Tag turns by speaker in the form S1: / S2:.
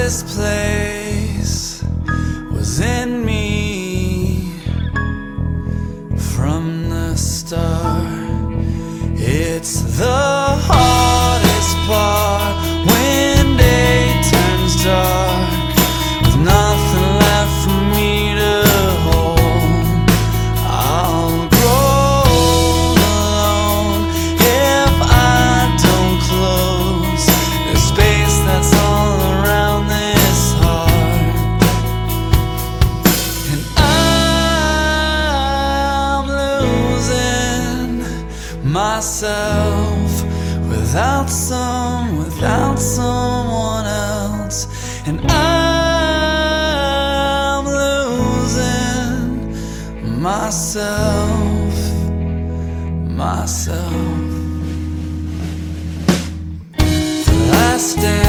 S1: this place was in me from the start. It's the hardest part when day turns dark, with nothing left for me to hold. I'll grow alone if I don't close the space that's all around this heart. And I'm losing myself without someone else. And I'm losing myself. The last day